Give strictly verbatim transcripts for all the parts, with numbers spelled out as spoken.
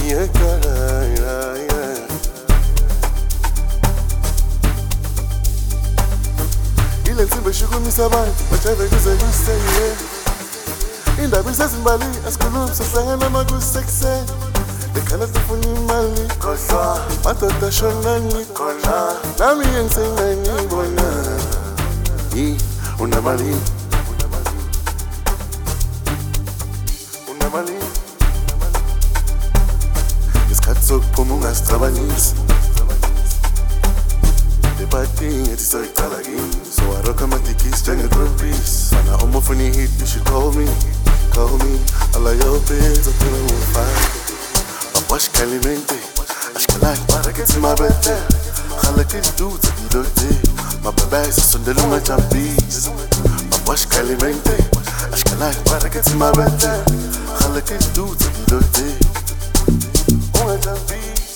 Yeah, yeah, yeah, yeah. Ile nsimbe shukumisa abantu bajave kuze kuseye. Indaba isezimbali asikhulumi sihlangana makusekuseni. Lekhala sifuna imali khohlwa madoda shona ngikhona nami engisengayibona. Yi unamali unamali isikhathi sokuphuma ungasicabangisi. The bad thing is so exciting. So I rock my tickets, jungle trophies. And I'm off on a hit, you should call me, call me. All of your bills, I feel I'm on fire. I wash calimente, I should like, but I get to my bed there. I like it, do to be dirty. My baby is on the low, my champions. I wash calimente, I should like, but I get to my bed there. I like it, do to be dirty. Oh, my champions.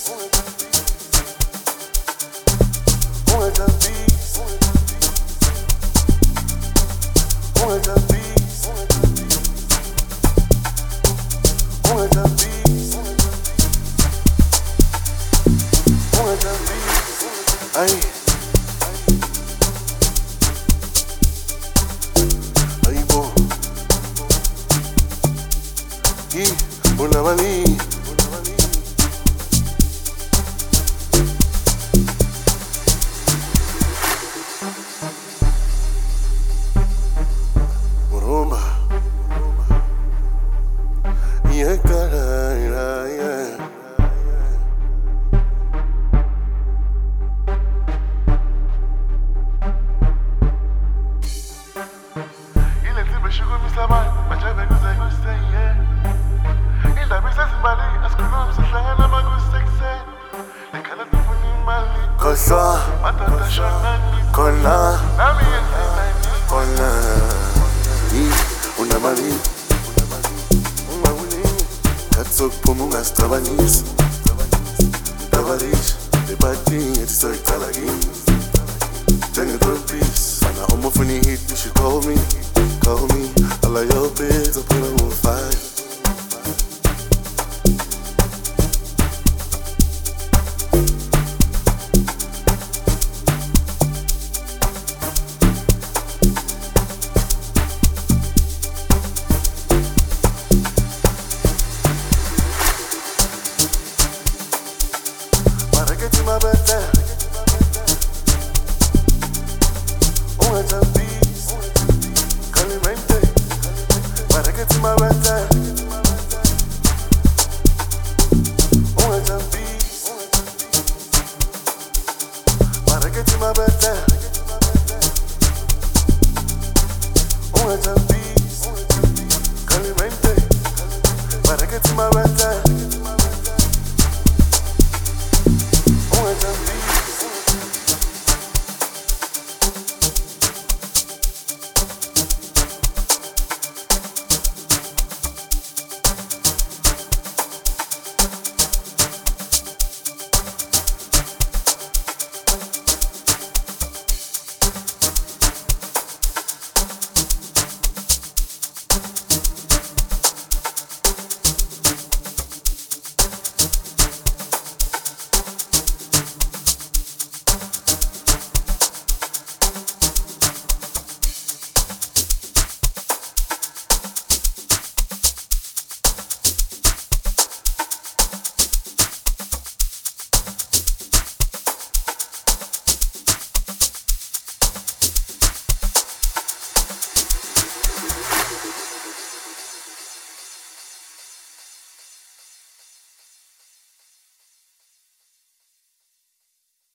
Ay, ay bo, y una mani, Moromba, yeah, cara, yeah. Shukumisa abantu bajave kuze kuseye. Indaba isezimbali asikhulumi sihlangana makusekuseni. Lekhala sifuna imali khohlwa madoda shona ngikhona nami engisengayibona. Yi unamali ungawunini isikhathi sokuphuma ungasicabangisi. Dabalisha the bad thing ethi soyicala kimi njenge-trophies. Fana uma ufuna i-hit you should call me, call me. All of your bills, I put them on fire. But I get to my bed there. Oh, it's a beast. Calimente. But I get to my bed there. Oh, it's a beast. But I get to my bed there. Oh, it's a beast. Calimente. But I get to my bed there.